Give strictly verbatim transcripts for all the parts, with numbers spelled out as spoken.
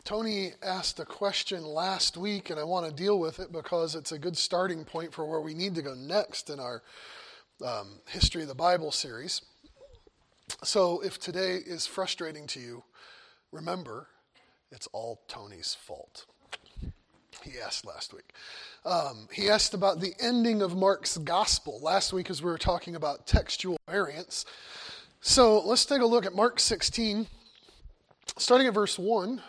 Tony asked a question last week, and I want to deal with it because it's a good starting point for where we need to go next in our um, History of the Bible series. So if today is frustrating to you, remember, it's all Tony's fault. He asked last week. Um, he asked about the ending of Mark's gospel last week as we were talking about textual variants. So let's take a look at Mark sixteen, starting at verse one.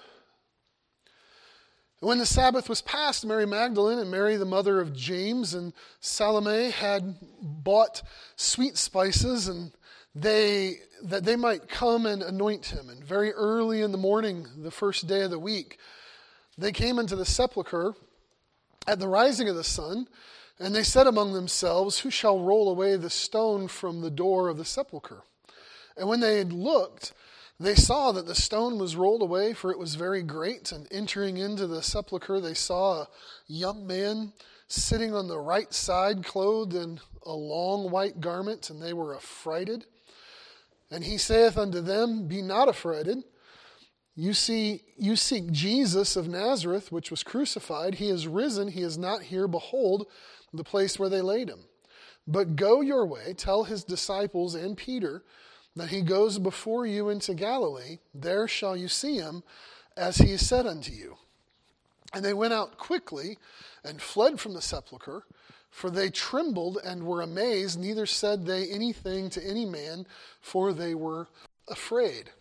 When the Sabbath was past, Mary Magdalene and Mary, the mother of James, and Salome had bought sweet spices, and they that they might come and anoint him. And very early in the morning, the first day of the week, they came into the sepulchre at the rising of the sun, and they said among themselves, "Who shall roll away the stone from the door of the sepulchre?" And when they had looked, they saw that the stone was rolled away, for it was very great. And entering into the sepulchre, they saw a young man sitting on the right side, clothed in a long white garment, and they were affrighted. And he saith unto them, "Be not affrighted. You see, you seek Jesus of Nazareth, which was crucified. He is risen. He is not here. Behold, the place where they laid him. But go your way, tell his disciples and Peter that he goes before you into Galilee. There shall you see him, as he said unto you." And they went out quickly and fled from the sepulchre, for they trembled and were amazed, neither said they anything to any man, for they were afraid.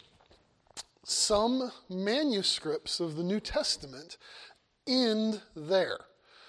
Some manuscripts of the New Testament end there.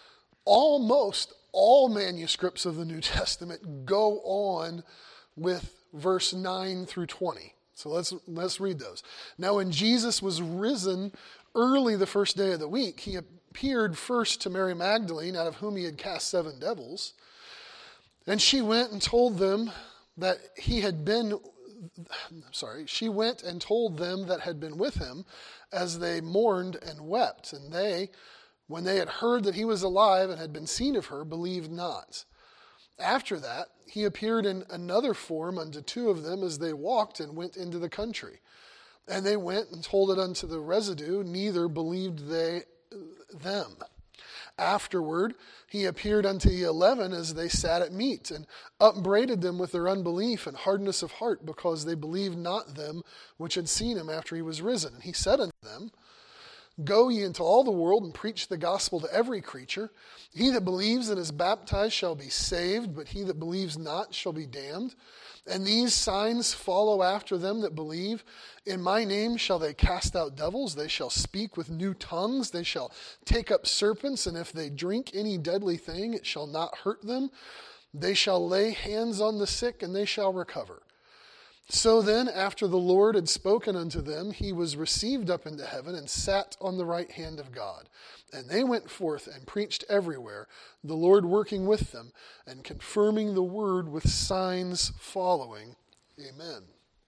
Almost all manuscripts of the New Testament go on with verse nine through twenty. So let's let's read those. Now when Jesus was risen early the first day of the week, he appeared first to Mary Magdalene, out of whom he had cast seven devils. And she went and told them that he had been, sorry, she went and told them that had been with him, as they mourned and wept. And they, when they had heard that he was alive and had been seen of her, believed not. After that, he appeared in another form unto two of them as they walked and went into the country. And they went and told it unto the residue, neither believed they them. Afterward, he appeared unto the eleven as they sat at meat, and upbraided them with their unbelief and hardness of heart, because they believed not them which had seen him after he was risen. And he said unto them, "Go ye into all the world and preach the gospel to every creature. He that believes and is baptized shall be saved, but he that believes not shall be damned. And these signs follow after them that believe. In my name shall they cast out devils. They shall speak with new tongues. They shall take up serpents. And if they drink any deadly thing, it shall not hurt them. They shall lay hands on the sick, and they shall recover." So then, after the Lord had spoken unto them, he was received up into heaven and sat on the right hand of God. And they went forth and preached everywhere, the Lord working with them and confirming the word with signs following. Amen.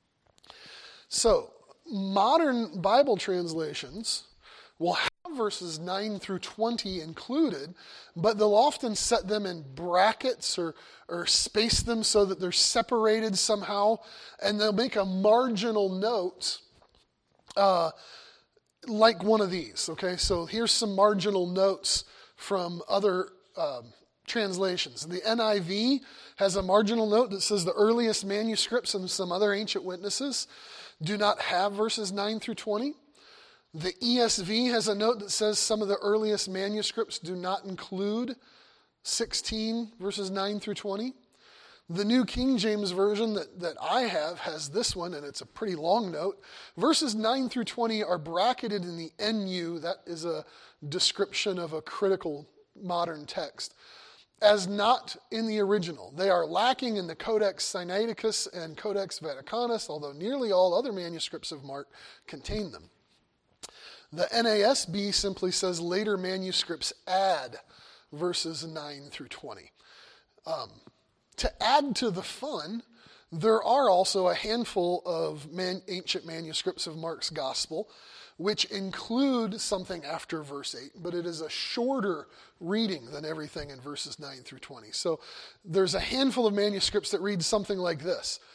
So, modern Bible translations will have verses nine through twenty included, but they'll often set them in brackets or, or space them so that they're separated somehow, and they'll make a marginal note uh, like one of these. Okay, so here's some marginal notes from other um, translations. The N I V has a marginal note that says the earliest manuscripts and some other ancient witnesses do not have verses nine through twenty. The E S V has a note that says some of the earliest manuscripts do not include sixteen verses nine through twenty. The New King James Version that, that I have has this one, and it's a pretty long note. Verses nine through twenty are bracketed in the N U, that is a description of a critical modern text, as not in the original. They are lacking in the Codex Sinaiticus and Codex Vaticanus, although nearly all other manuscripts of Mark contain them. The N A S B simply says later manuscripts add verses nine through twenty. Um, to add to the fun, there are also a handful of man, ancient manuscripts of Mark's gospel which include something after verse eight, but it is a shorter reading than everything in verses nine through twenty. So there's a handful of manuscripts that read something like this.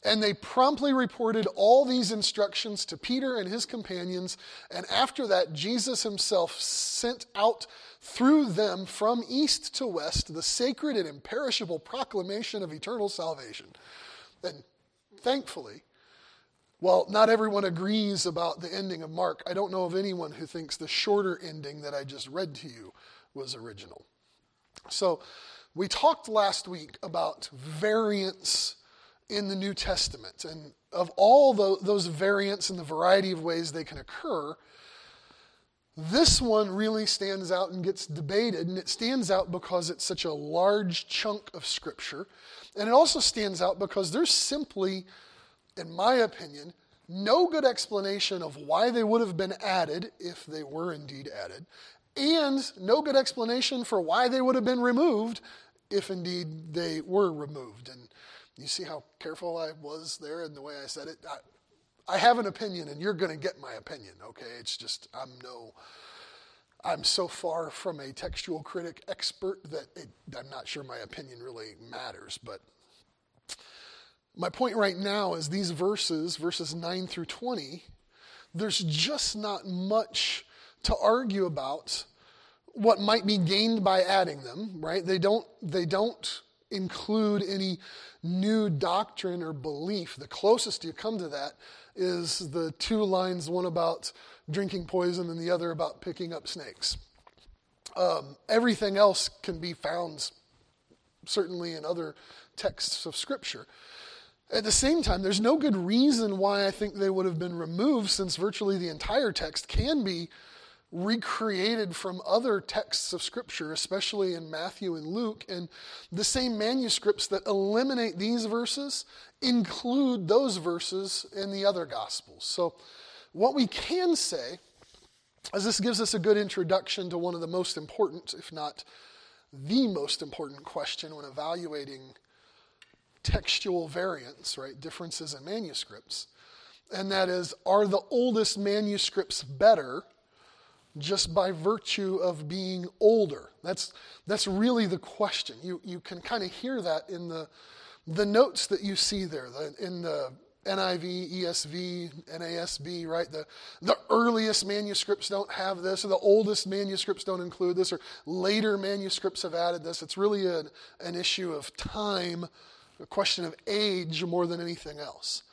And they promptly reported all these instructions to Peter and his companions. And after that, Jesus himself sent out through them from east to west the sacred and imperishable proclamation of eternal salvation. And thankfully, while not everyone agrees about the ending of Mark, I don't know of anyone who thinks the shorter ending that I just read to you was original. So we talked last week about variants in the New Testament. And of all the, those variants and the variety of ways they can occur, this one really stands out and gets debated. And it stands out because it's such a large chunk of Scripture. And it also stands out because there's simply, in my opinion, no good explanation of why they would have been added if they were indeed added, and no good explanation for why they would have been removed if indeed they were removed. And you see how careful I was there in the way I said it? I, I have an opinion, and you're going to get my opinion, okay? It's just, I'm no, I'm so far from a textual critic expert that it, I'm not sure my opinion really matters. But my point right now is these verses, verses nine through twenty, there's just not much to argue about what might be gained by adding them, right? They don't, they don't include any new doctrine or belief. The closest you come to that is the two lines, one about drinking poison and the other about picking up snakes. Um, everything else can be found certainly in other texts of Scripture. At the same time, there's no good reason why I think they would have been removed, since virtually the entire text can be recreated from other texts of Scripture, especially in Matthew and Luke. And the same manuscripts that eliminate these verses include those verses in the other Gospels. So what we can say is this gives us a good introduction to one of the most important, if not the most important question when evaluating textual variants, right? Differences in manuscripts. And that is, are the oldest manuscripts better just by virtue of being older? That's that's really the question. You you can kind of hear that in the the notes that you see there, the, in the N I V, E S V, N A S B, right? The the earliest manuscripts don't have this, or the oldest manuscripts don't include this, or later manuscripts have added this. It's really an, an issue of time, a question of age more than anything else.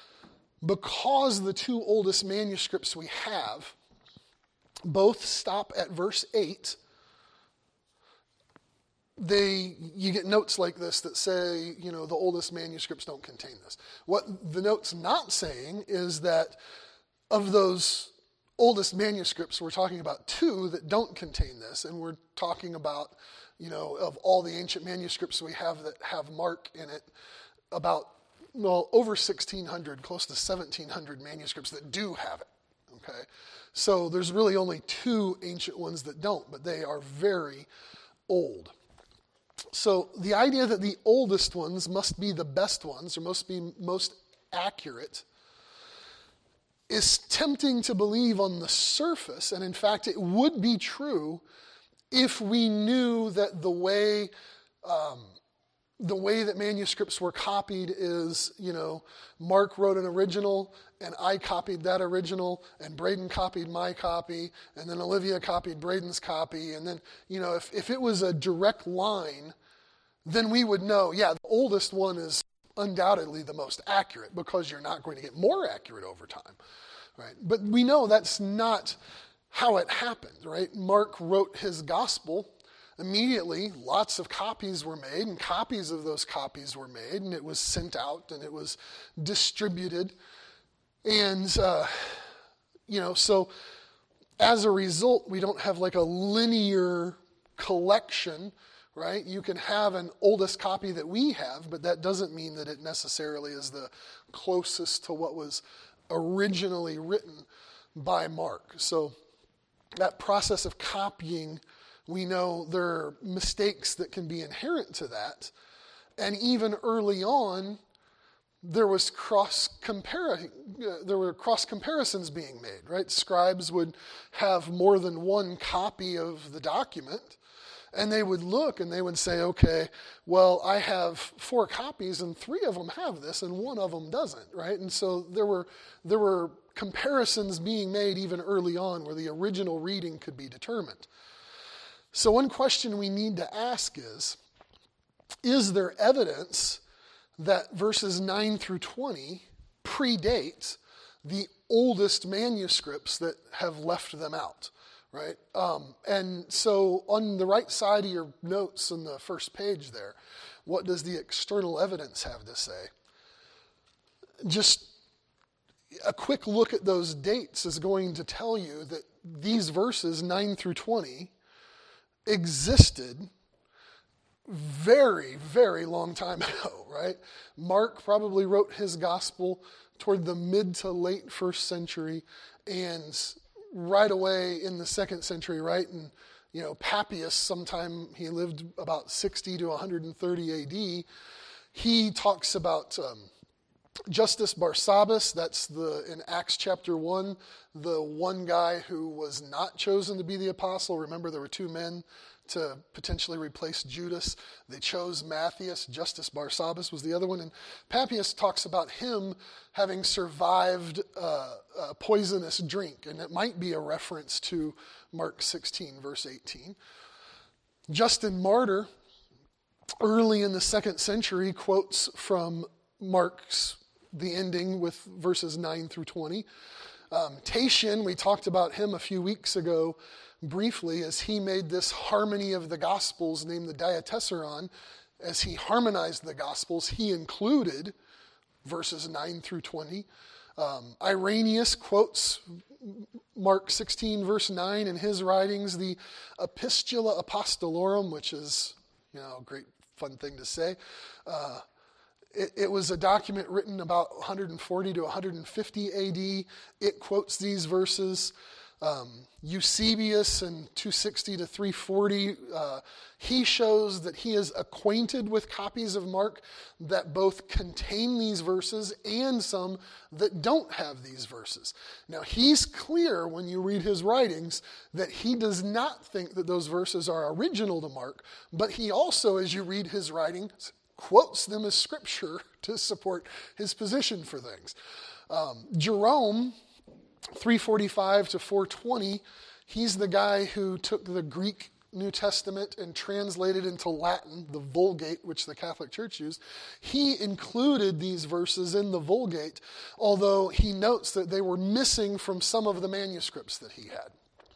Because the two oldest manuscripts we have both stop at verse eight, they you get notes like this that say, you know, the oldest manuscripts don't contain this. What the note's not saying is that of those oldest manuscripts, we're talking about two that don't contain this, and we're talking about, you know, of all the ancient manuscripts we have that have Mark in it, about, well, over sixteen hundred, close to seventeen hundred manuscripts that do have it, okay? So there's really only two ancient ones that don't, but they are very old. So the idea that the oldest ones must be the best ones, or must be most accurate, is tempting to believe on the surface, and in fact it would be true if we knew that the way um, the way that manuscripts were copied is, you know, Mark wrote an original, and I copied that original, and Braden copied my copy, and then Olivia copied Braden's copy, and then, you know, if, if it was a direct line, then we would know, yeah, the oldest one is undoubtedly the most accurate, because you're not going to get more accurate over time, right? But we know that's not how it happened, right? Mark wrote his gospel. Immediately, lots of copies were made, and copies of those copies were made, and it was sent out, and it was distributed. And, uh, you know, so as a result, we don't have like a linear collection, right? You can have an oldest copy that we have, but that doesn't mean that it necessarily is the closest to what was originally written by Mark. So that process of copying, we know there are mistakes that can be inherent to that. And even early on, there was cross compar- there were cross comparisons being made, right? Scribes would have more than one copy of the document, And they would look and they would say, okay, well, I have four copies and three of them have this and one of them doesn't, right? And so there were there were comparisons being made even early on where the original reading could be determined. So one question we need to ask is, is there evidence that verses nine through twenty predate the oldest manuscripts that have left them out? Right? Um, and so on the right side of your notes on the first page there, what does the external evidence have to say? Just a quick look at those dates is going to tell you that these verses, nine through twenty, existed very, very long time ago, right? Mark probably wrote his gospel toward the mid to late first century, and right away in the second century, right? And, you know, Papias, sometime he lived about sixty to one hundred thirty A D, he talks about um, Justus Barsabbas, that's the in Acts chapter one, the one guy who was not chosen to be the apostle. Remember, there were two men to potentially replace Judas. They chose Matthias. Justus Barsabbas was the other one. And Papias talks about him having survived uh, a poisonous drink, and it might be a reference to Mark sixteen, verse eighteen. Justin Martyr, early in the second century, quotes from Mark's, the ending with verses nine through twenty. Um, Tatian, we talked about him a few weeks ago, briefly, as he made this harmony of the Gospels named the Diatessaron. As he harmonized the Gospels, he included verses nine through twenty. Um, Irenaeus quotes Mark sixteen, verse nine in his writings, the Epistula Apostolorum, which is, you know, a great fun thing to say. Uh, it, it was a document written about one forty to one fifty A D. It quotes these verses. Um, Eusebius in two sixty to three forty, uh, he shows that he is acquainted with copies of Mark that both contain these verses and some that don't have these verses. Now, he's clear when you read his writings that he does not think that those verses are original to Mark, but he also, as you read his writings, quotes them as scripture to support his position for things. Um, Jerome, three forty-five to four twenty, he's the guy who took the Greek New Testament and translated into Latin, the Vulgate, which the Catholic Church used. He included these verses in the Vulgate, although he notes that they were missing from some of the manuscripts that he had.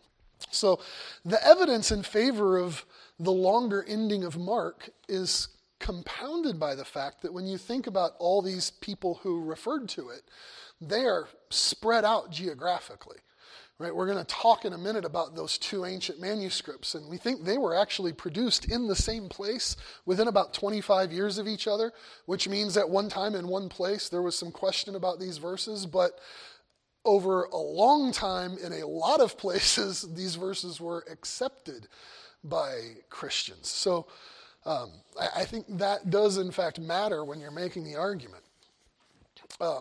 So the evidence in favor of the longer ending of Mark is compounded by the fact that when you think about all these people who referred to it, they are spread out geographically, right? We're going to talk in a minute about those two ancient manuscripts, and we think they were actually produced in the same place within about twenty-five years of each other, which means at one time in one place there was some question about these verses, but over a long time in a lot of places these verses were accepted by Christians. So um, I, I think that does in fact matter when you're making the argument. Um,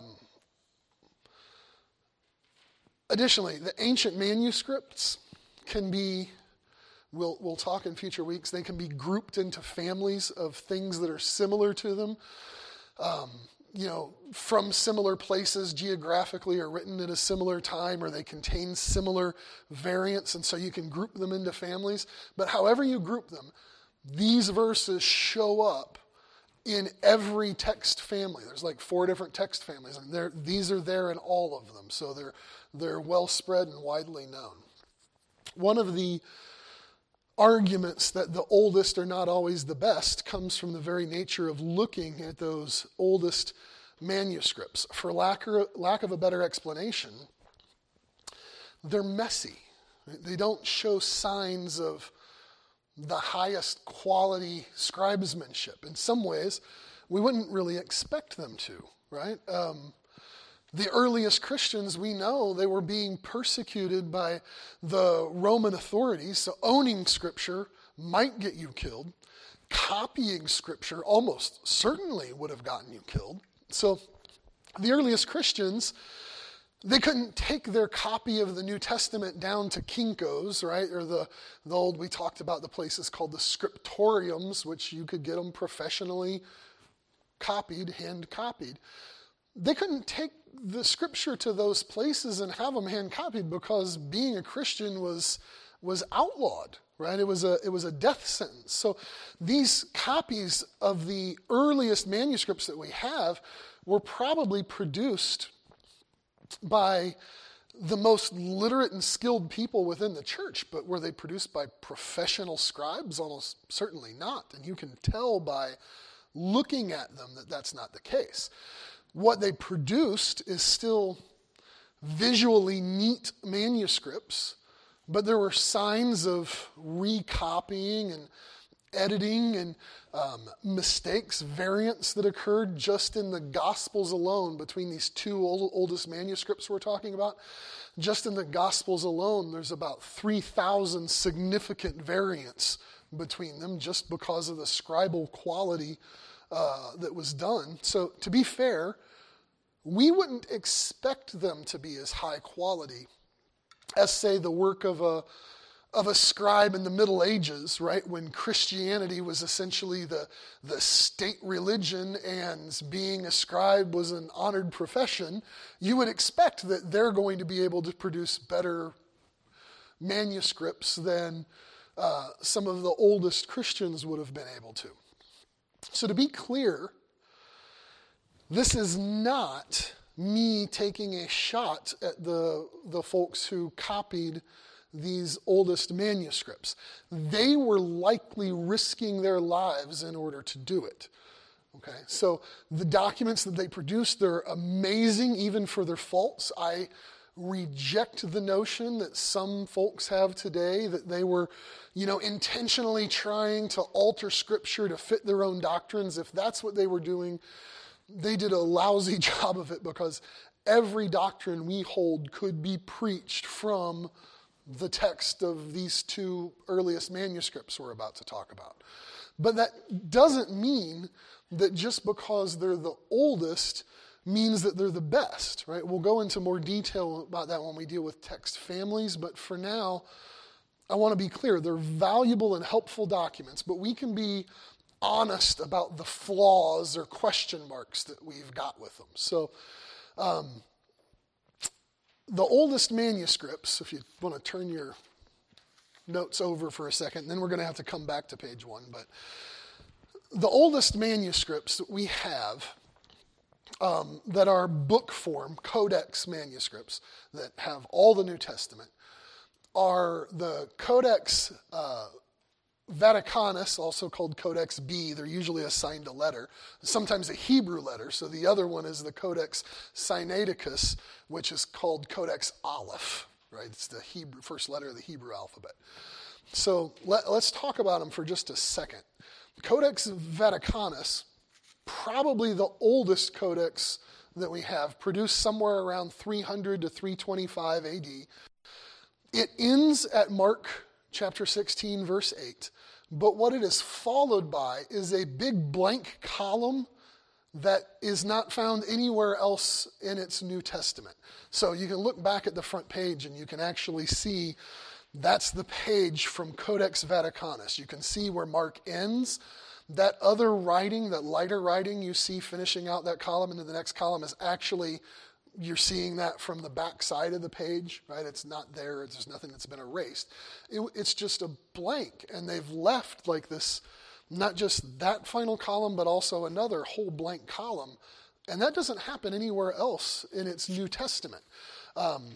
Additionally, the ancient manuscripts can be, we'll, we'll talk in future weeks, they can be grouped into families of things that are similar to them, um, you know, from similar places geographically or written at a similar time, or they contain similar variants, and so you can group them into families. But however you group them, these verses show up in every text family. There's like four different text families, and these are there in all of them. So they're they're well spread and widely known. One of the arguments that the oldest are not always the best comes from the very nature of looking at those oldest manuscripts. For lack of, lack of a better explanation, they're messy. They don't show signs of the highest quality scribesmanship. In some ways, we wouldn't really expect them to, right? Um, the earliest Christians, we know they were being persecuted by the Roman authorities, so owning Scripture might get you killed. Copying Scripture almost certainly would have gotten you killed. So the earliest Christians, They couldn't take their copy of the New Testament down to Kinko's, right? Or the, the old, we talked about the places called the scriptoriums, which you could get them professionally copied, hand copied. They couldn't take the scripture to those places and have them hand copied because being a Christian was, was outlawed, right? It was a, it was a death sentence. So these copies of the earliest manuscripts that we have were probably produced by the most literate and skilled people within the church, but were they produced by professional scribes? Almost certainly not. And you can tell by looking at them that that's not the case. What they produced is still visually neat manuscripts, but there were signs of recopying and editing and um, mistakes, variants that occurred just in the Gospels alone between these two old, oldest manuscripts we're talking about. Just in the Gospels alone, there's about three thousand significant variants between them just because of the scribal quality uh, that was done. So to be fair, we wouldn't expect them to be as high quality as, say, the work of a of a scribe in the Middle Ages, right, when Christianity was essentially the, the state religion and being a scribe was an honored profession. You would expect that they're going to be able to produce better manuscripts than uh, some of the oldest Christians would have been able to. So to be clear, this is not me taking a shot at the, the folks who copied these oldest manuscripts. They were likely risking their lives in order to do it. Okay, so the documents that they produced, they're amazing even for their faults. I reject the notion that some folks have today that they were, you know, intentionally trying to alter scripture to fit their own doctrines. If that's what they were doing, they did a lousy job of it, because every doctrine we hold could be preached from the text of these two earliest manuscripts we're about to talk about. But that doesn't mean that just because they're the oldest means that they're the best, right? We'll go into more detail about that when we deal with text families, but for now, I want to be clear. They're valuable and helpful documents, but we can be honest about the flaws or question marks that we've got with them. So, um, the oldest manuscripts, if you want to turn your notes over for a second, then we're going to have to come back to page one, but the oldest manuscripts that we have um, that are book form, codex manuscripts that have all the New Testament are the Codex uh, Vaticanus, also called Codex B. They're usually assigned a letter, sometimes a Hebrew letter. So the other one is the Codex Sinaiticus, which is called Codex Aleph, right? It's the Hebrew, first letter of the Hebrew alphabet. So let, let's talk about them for just a second. Codex Vaticanus, probably the oldest codex that we have, produced somewhere around three hundred to three twenty-five A D. It ends at Mark chapter sixteen, verse eight. But what it is followed by is a big blank column that is not found anywhere else in its New Testament. So you can look back at the front page and you can actually see that's the page from Codex Vaticanus. You can see where Mark ends. That other writing, that lighter writing you see finishing out that column into the next column is actually, you're seeing that from the back side of the page, right? It's not there. There's nothing that's been erased. It, it's just a blank, and they've left like this, not just that final column, but also another whole blank column. And that doesn't happen anywhere else in its New Testament. Um,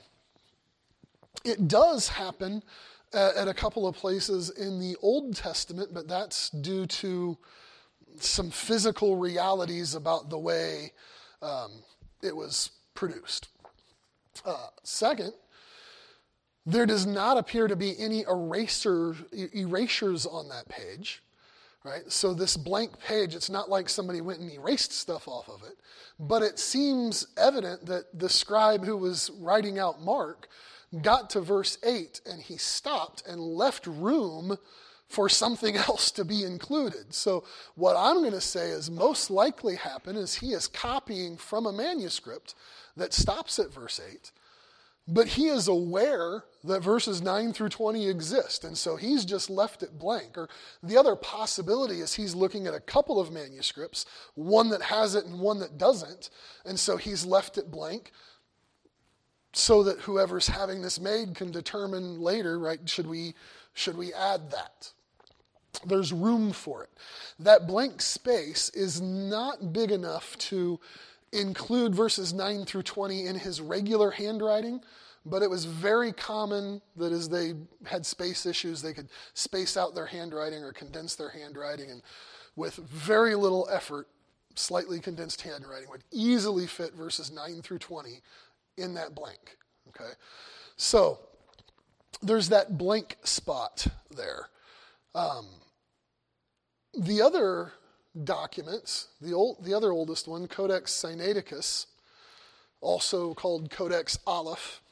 it does happen at, at a couple of places in the Old Testament, but that's due to some physical realities about the way um, it was produced. Uh, second, there does not appear to be any eraser, erasures on that page, right? So this blank page, it's not like somebody went and erased stuff off of it, but it seems evident that the scribe who was writing out Mark got to verse eight and he stopped and left room for something else to be included. So what I'm going to say is most likely happened is he is copying from a manuscript that stops at verse eight, But he is aware that verses nine through twenty exist, and so he's just left it blank. Or the other possibility is he's looking at a couple of manuscripts, one that has it and one that doesn't, and so he's left it blank so that whoever's having this made can determine later, right, should we, should we add that? There's room for it. That blank space is not big enough to include verses nine through twenty in his regular handwriting, but it was very common that as they had space issues, they could space out their handwriting or condense their handwriting, and with very little effort, slightly condensed handwriting would easily fit verses nine through twenty in that blank. Okay, so there's that blank spot there. Um, the other documents, the old, the other oldest one, Codex Sinaiticus, also called Codex Aleph,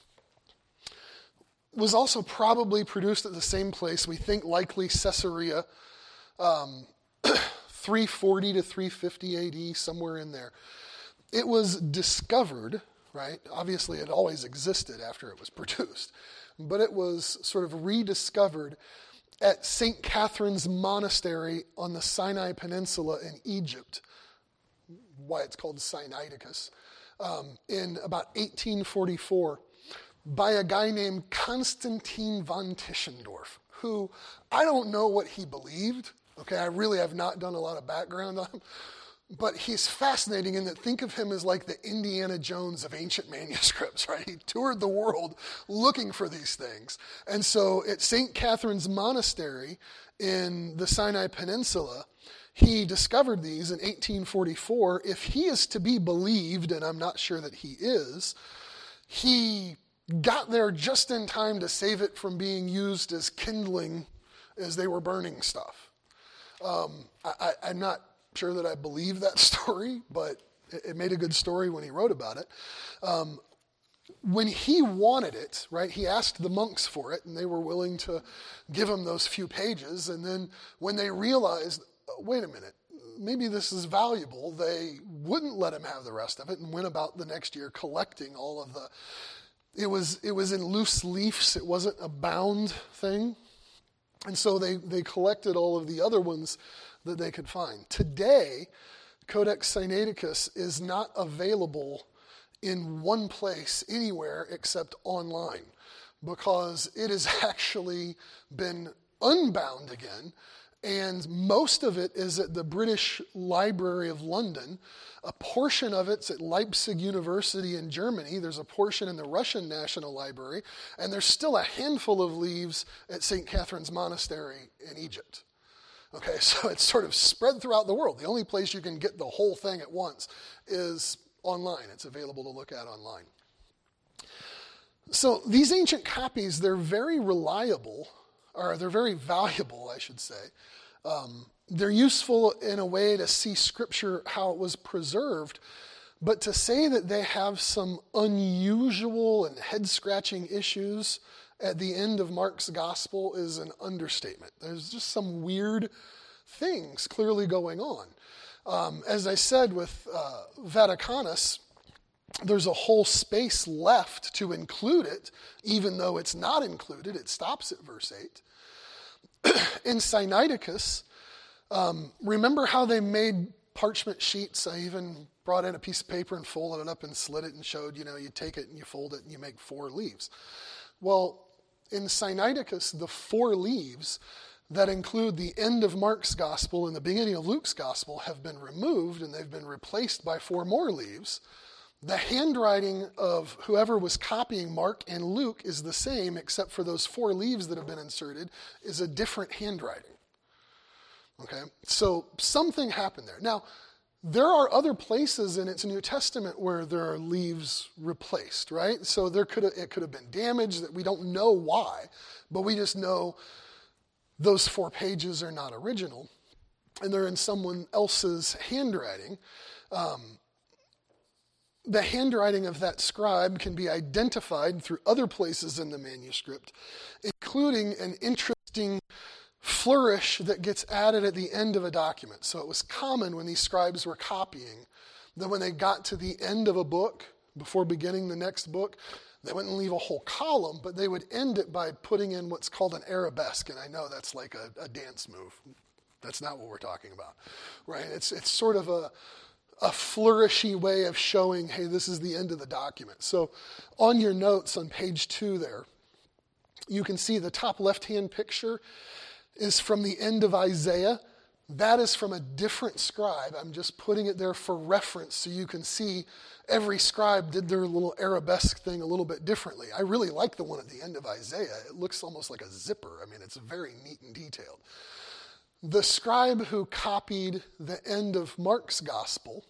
was also probably produced at the same place, we think likely Caesarea, um, three forty to three fifty A D, somewhere in there. It was discovered, right? Obviously it always existed after it was produced, but it was sort of rediscovered at Saint Catherine's Monastery on the Sinai Peninsula in Egypt, why it's called Sinaiticus, um, in about eighteen forty-four by a guy named Constantine von Tischendorf, who I don't know what he believed. Okay, I really have not done a lot of background on him, but he's fascinating in that think of him as like the Indiana Jones of ancient manuscripts, right? He toured the world looking for these things. And so at Saint Catherine's Monastery in the Sinai Peninsula, he discovered these in eighteen forty-four. If he is to be believed, and I'm not sure that he is, he got there just in time to save it from being used as kindling as they were burning stuff. Um, I, I, I'm not sure that I believe that story, but it, it made a good story when he wrote about it. Um, when he wanted it, right, he asked the monks for it, and they were willing to give him those few pages. And then when they realized, oh, wait a minute, maybe this is valuable, they wouldn't let him have the rest of it and went about the next year collecting all of the... It was it was in loose leaves. It wasn't a bound thing. And so they, they collected all of the other ones that they could find. Today, Codex Sinaiticus is not available in one place anywhere except online, because it has actually been unbound again, and most of it is at the British Library of London. A portion of it's at Leipzig University in Germany. There's a portion in the Russian National Library, and there's still a handful of leaves at Saint Catherine's Monastery in Egypt. Okay, so it's sort of spread throughout the world. The only place you can get the whole thing at once is online. It's available to look at online. So these ancient copies, they're very reliable, or they're very valuable, I should say. Um, they're useful in a way to see Scripture, how it was preserved, but to say that they have some unusual and head-scratching issues at the end of Mark's gospel is an understatement. There's just some weird things clearly going on. Um, as I said with uh, Vaticanus, there's a whole space left to include it, even though it's not included. It stops at verse eight. In Sinaiticus, um, remember how they made parchment sheets? I even brought in a piece of paper and folded it up and slit it and showed, you know, you take it and you fold it and you make four leaves. Well, in Sinaiticus, the four leaves that include the end of Mark's gospel and the beginning of Luke's gospel have been removed, and they've been replaced by four more leaves. The handwriting of whoever was copying Mark and Luke is the same, except for those four leaves that have been inserted is a different handwriting. Okay, so something happened there. Now, there are other places in its New Testament where there are leaves replaced, right? So there could have, it could have been damaged that we don't know why, but we just know those four pages are not original, and they're in someone else's handwriting. Um, the handwriting of that scribe can be identified through other places in the manuscript, including an interesting flourish that gets added at the end of a document. So it was common when these scribes were copying that when they got to the end of a book, before beginning the next book, They wouldn't leave a whole column, but they would end it by putting in what's called an arabesque. And I know that's like a, a dance move. That's not what we're talking about, right? It's it's sort of a, a flourishy way of showing, hey, this is the end of the document. So on your notes on page two there, you can see the top left-hand picture is from the end of Isaiah. That is from a different scribe. I'm just putting it there for reference so you can see every scribe did their little arabesque thing a little bit differently. I really like the one at the end of Isaiah. It looks almost like a zipper. I mean, it's very neat and detailed. The scribe who copied the end of Mark's gospel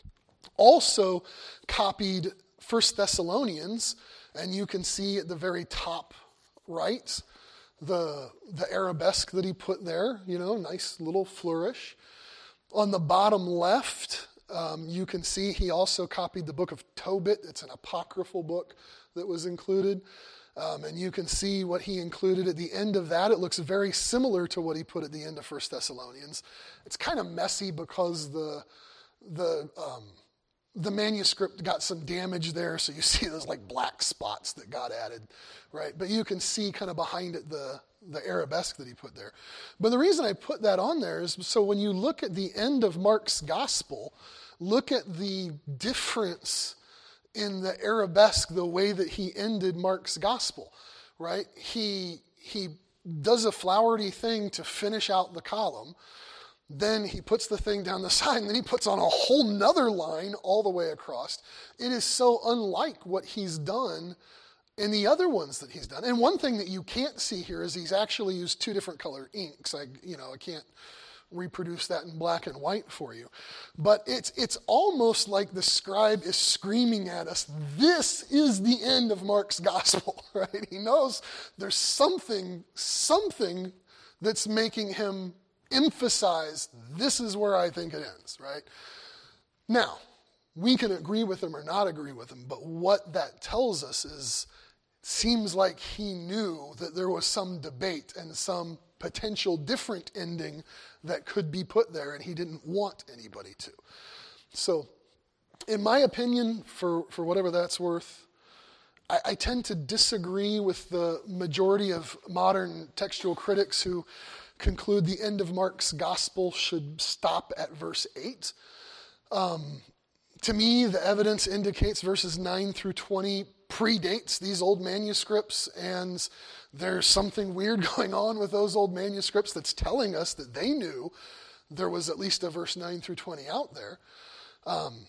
also copied First Thessalonians, and you can see at the very top right the, the arabesque that he put there, you know, nice little flourish. On the bottom left, um, you can see he also copied the book of Tobit. It's an apocryphal book that was included. Um, and you can see what he included at the end of that. It looks very similar to what he put at the end of First Thessalonians. It's kind of messy because the the um, the manuscript got some damage there, so you see those like black spots that got added, right? But you can see kind of behind it the the arabesque that he put there. But the reason I put that on there is so when you look at the end of Mark's gospel, look at the difference in the arabesque, the way that he ended Mark's gospel, right? He he does a flowery thing to finish out the column. Then he puts the thing down the side, and then he puts on a whole nother line all the way across. It is so unlike what he's done in the other ones that he's done. And one thing that you can't see here is he's actually used two different color inks. I, you know, I can't reproduce that in black and white for you. But it's it's almost like the scribe is screaming at us, this is the end of Mark's gospel, right? He knows there's something, something that's making him emphasize, this is where I think it ends, right? Now, we can agree with him or not agree with him, but what that tells us is, it seems like he knew that there was some debate and some potential different ending that could be put there, and he didn't want anybody to. So, in my opinion, for, for whatever that's worth, I, I tend to disagree with the majority of modern textual critics who conclude the end of Mark's gospel should stop at verse eight. Um, to me, the evidence indicates verses nine through twenty predates these old manuscripts, and there's something weird going on with those old manuscripts that's telling us that they knew there was at least a verse nine through twenty out there. Um,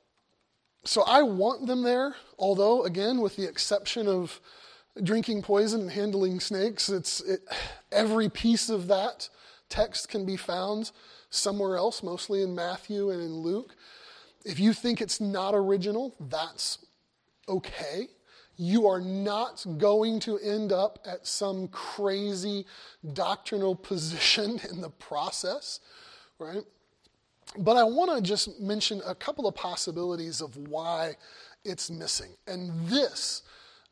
so I want them there, although, again, with the exception of drinking poison and handling snakes, it's it, every piece of that text can be found somewhere else, mostly in Matthew and in Luke. If you think it's not original, that's okay. You are not going to end up at some crazy doctrinal position in the process, right? But I want to just mention a couple of possibilities of why it's missing. And this,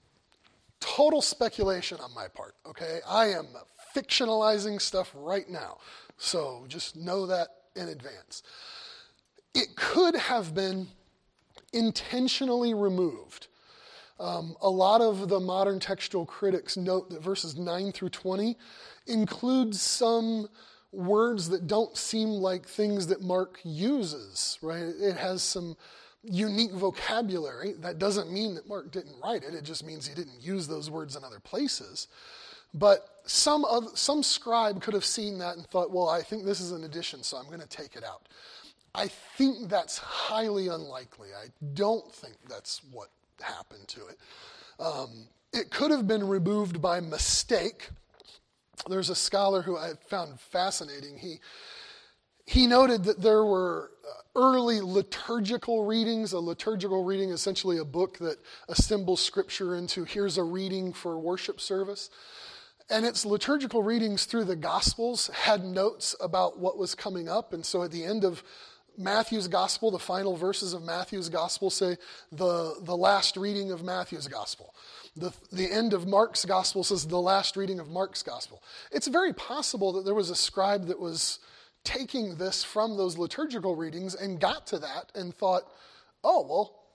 total speculation on my part, okay? I am fictionalizing stuff right now, so just know that in advance. It could have been intentionally removed. Um, a lot of the modern textual critics note that verses nine through twenty include some words that don't seem like things that Mark uses, right? It has some unique vocabulary. That doesn't mean that Mark didn't write it. It just means he didn't use those words in other places. But some other, some scribe could have seen that and thought, well, I think this is an addition, so I'm going to take it out. I think that's highly unlikely. I don't think that's what happened to it. Um, it could have been removed by mistake. There's a scholar who I found fascinating. He he noted that there were early liturgical readings. A liturgical reading is essentially a book that assembles scripture into here's a reading for worship service. And its liturgical readings through the Gospels had notes about what was coming up. And so at the end of Matthew's Gospel, the final verses of Matthew's Gospel say the, the last reading of Matthew's Gospel. The, the end of Mark's Gospel says the last reading of Mark's Gospel. It's very possible that there was a scribe that was taking this from those liturgical readings and got to that and thought, oh, well,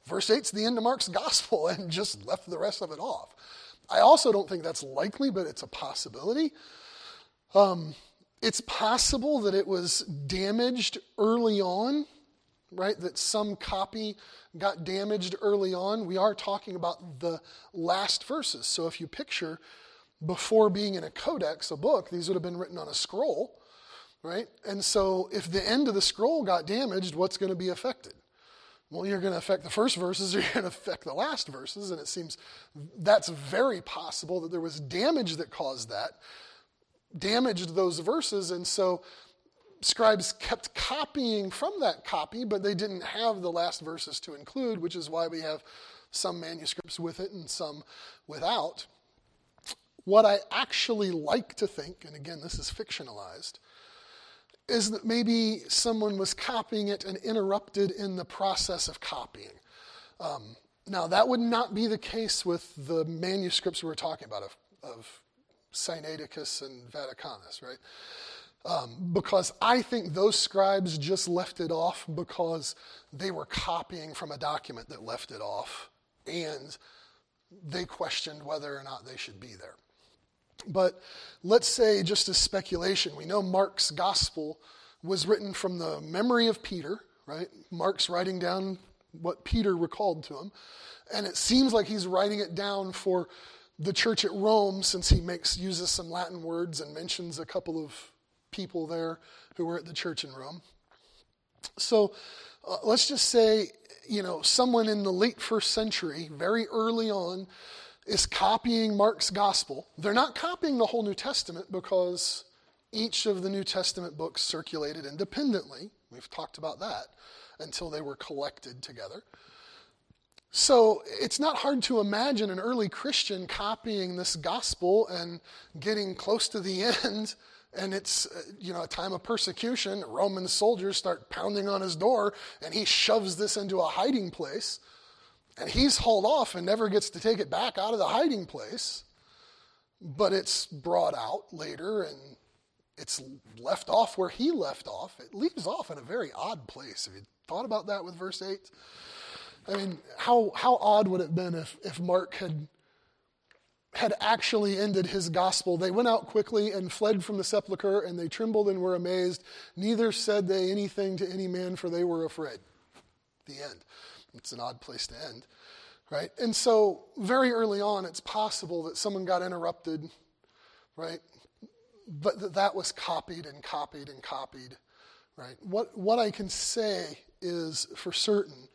verse eight's the end of Mark's gospel and just left the rest of it off. I also don't think that's likely, but it's a possibility. Um, it's possible that it was damaged early on, right? That some copy got damaged early on. We are talking about the last verses. So if you picture, before being in a codex, a book, these would have been written on a scroll, right? And so if the end of the scroll got damaged, what's going to be affected? Well, you're going to affect the first verses, or you're going to affect the last verses, and it seems that's very possible that there was damage that caused that, damaged those verses, and so scribes kept copying from that copy, but they didn't have the last verses to include, which is why we have some manuscripts with it and some without. What I actually like to think, and again, this is fictionalized, is that maybe someone was copying it and interrupted in the process of copying. Um, now, that would not be the case with the manuscripts we were talking about of, of Sinaiticus and Vaticanus, right? Um, because I think those scribes just left it off because they were copying from a document that left it off, and they questioned whether or not they should be there. But let's say, just as speculation, we know Mark's gospel was written from the memory of Peter, right? Mark's writing down what Peter recalled to him. And it seems like he's writing it down for the church at Rome, since he makes uses some Latin words and mentions a couple of people there who were at the church in Rome. So uh, let's just say, you know, someone in the late first century, very early on, is copying Mark's gospel. They're not copying the whole New Testament because each of the New Testament books circulated independently. We've talked about that until they were collected together. So it's not hard to imagine an early Christian copying this gospel and getting close to the end, and it's, you know, a time of persecution. Roman soldiers start pounding on his door, and he shoves this into a hiding place. And he's hauled off and never gets to take it back out of the hiding place. But it's brought out later, and it's left off where he left off. It leaves off in a very odd place. Have you thought about that with verse eight? I mean, how how odd would it have been if, if Mark had, had actually ended his gospel? They went out quickly and fled from the sepulchre, and they trembled and were amazed. Neither said they anything to any man, for they were afraid. The end. It's an odd place to end, right? And so very early on, it's possible that someone got interrupted, right? But that that was copied and copied and copied, right? What what I can say is for certain,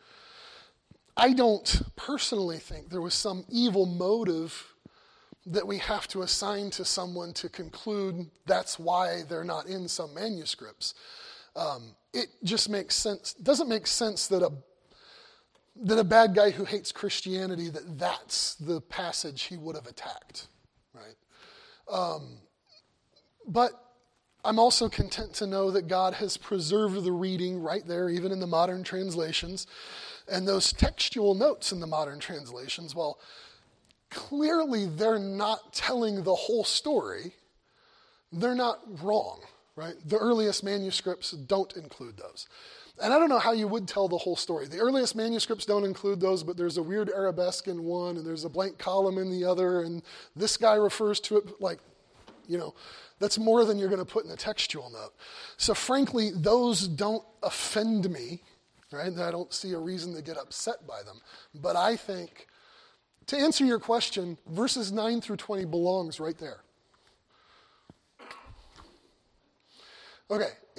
I don't personally think there was some evil motive that we have to assign to someone to conclude that's why they're not in some manuscripts. Um, it just makes sense. Doesn't make sense that a that a bad guy who hates Christianity, that that's the passage he would have attacked, right? Um, but I'm also content to know that God has preserved the reading right there, even in the modern translations, and those textual notes in the modern translations, well, clearly they're not telling the whole story. They're not wrong, right? The earliest manuscripts don't include those. And I don't know how you would tell the whole story. The earliest manuscripts don't include those, but there's a weird arabesque in one, and there's a blank column in the other, and this guy refers to it like, you know, that's more than you're going to put in a textual note. So frankly, those don't offend me, right? I don't see a reason to get upset by them. But I think, to answer your question, verses nine through twenty belongs right there. Okay,